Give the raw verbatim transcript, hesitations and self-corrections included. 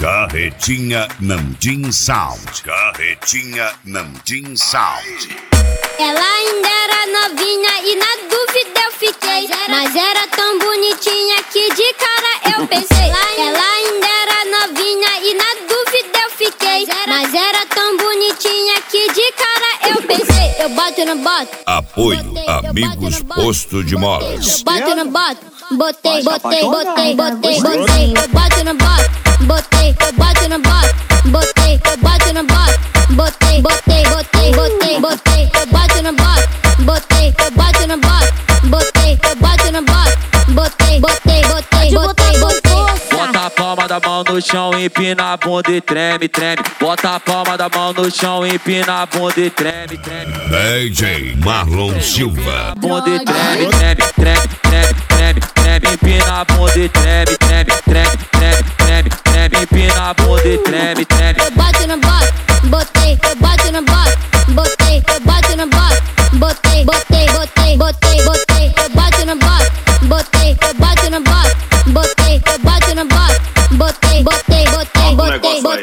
Carretinha Namdim Sound. Carretinha Namdim Sound. Ela ainda era novinha e na dúvida eu fiquei, mas era tão bonitinha que de cara eu pensei. Ela ainda era novinha e na dúvida eu fiquei, mas era tão bonitinha que de cara eu pensei. Eu boto no boto. Apoio Amigos Posto de Molas. Eu boto no boto. Botei, botei, botei, botei, botei. Eu boto no boto. Botei, eu boto no boto. Botei, eu boto no boto. Botei, botei, botei, botei, botei. Eu boto no boto. Botei, eu boto no boto. Botei, eu boto no boto. Botei, botei, botei, botei, botei. Bota a palma da mão no chão, empina a bunda e treme, treme. Bota a palma da mão no chão, empina a bunda e treme, treme. D J Marlon Silva. Bunda e treme, treme, treme, treme, treme, treme. Empina a bunda e treme, treme, treme, treme, treme, treme. Empina a bunda e treme, treme. Eu boto no boto, botei, eu boto no boto. Botei, eu boto no boto. Botei, botei, botei, botei, botei. Eu boto no boto. Botei, eu boto no boto. Botei, eu boto no boto. Botei, botei, botei, botei, botei.